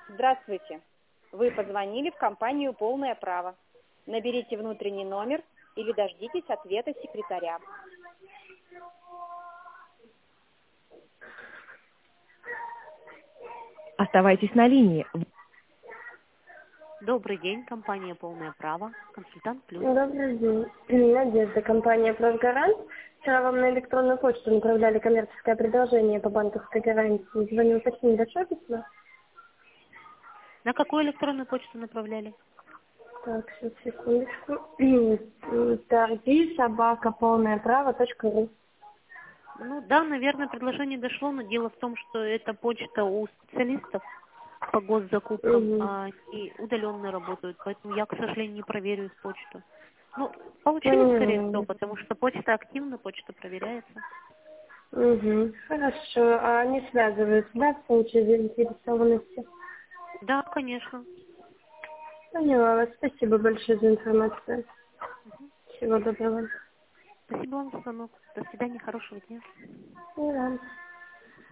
Здравствуйте. Вы позвонили в компанию «Полное право». Наберите внутренний номер или дождитесь ответа секретаря. Оставайтесь на линии. Добрый день, компания «Полное право», консультант плюс. Добрый день. Надежда, компания «Профгарант». Вчера вам на электронную почту направляли коммерческое предложение по банковской гарантии. Звоню уточнить, дошло письмо? На какую электронную почту направляли? Так, сейчас, секундочку. торги@полноеправо.ру. Ну да, наверное, предложение дошло, но дело в том, что это почта у специалистов по госзакупкам, а они удаленно работают, поэтому я, к сожалению, не проверю их почту. Ну, получили, скорее всего, потому что почта активна, почта проверяется. Хорошо. А они связываются, да, в случае заинтересованности? Да, конечно. Поняла вас. Спасибо большое за информацию. Всего доброго. Спасибо вам за звонок. До свидания, хорошего дня. И вам.